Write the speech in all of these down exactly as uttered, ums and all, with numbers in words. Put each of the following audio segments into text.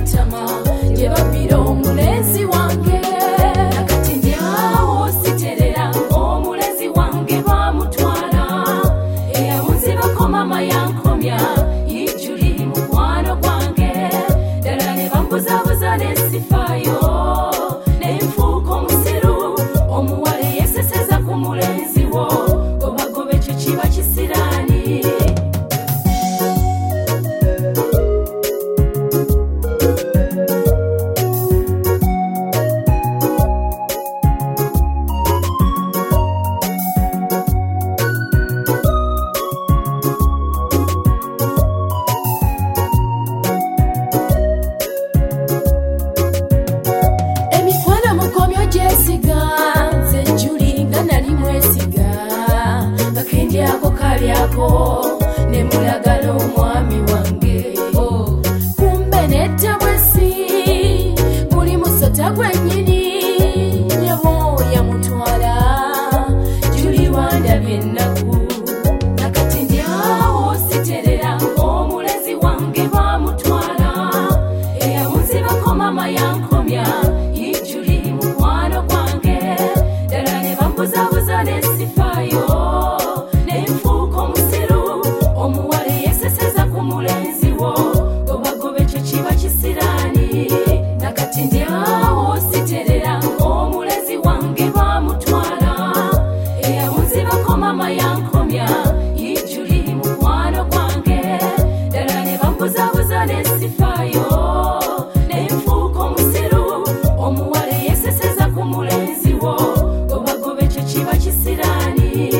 matama gye babbira omulenzi wange nakati ndi awo siterera omulenzi wange bamutwala eyawunzibako mama yankomya ijuli mukwano gwange ddala ne bambuzabuza nesifaayo nenfuuka omusiru omuwala yeseseza ku mulenzi wo gobagoba ekyo kiba kisiraani ne mulagala omwami wange kumbe nedda bwesi muli musota gwennyini nyabo yamutwala juli wandabye ennaku nakati ndi awo siterera omulenzi wange bamutwala eyawunzibako mama yankomya ijuli mukwano gwange ddala ne bambuzabuza nesifaayo nakati ndi awo siterera omulenzi wange bamutwala eyawunzibako mama yankomya ijuli mukwano gwange ddala ne bambuzabuza nesifaayo nenfuuka omusiru omuwala yeseseza ku mulenzi wo gobagoba ekyo kiba kisiraani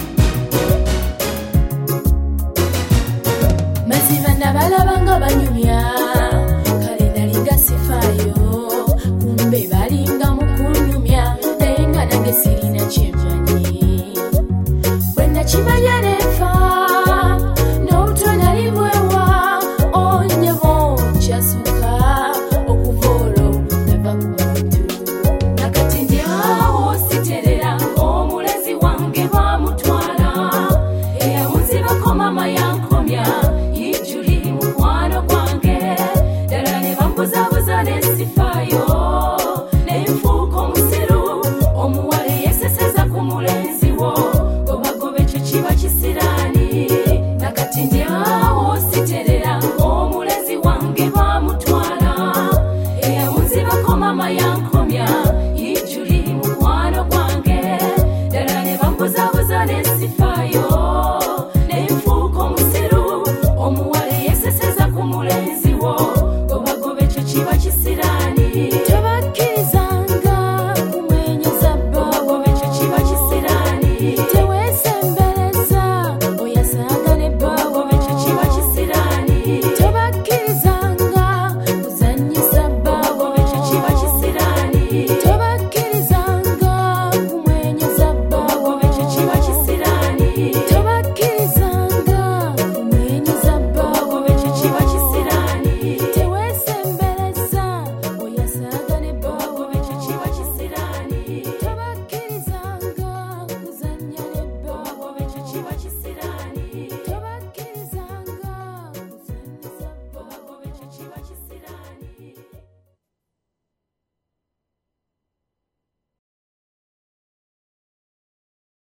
balabanga banyumya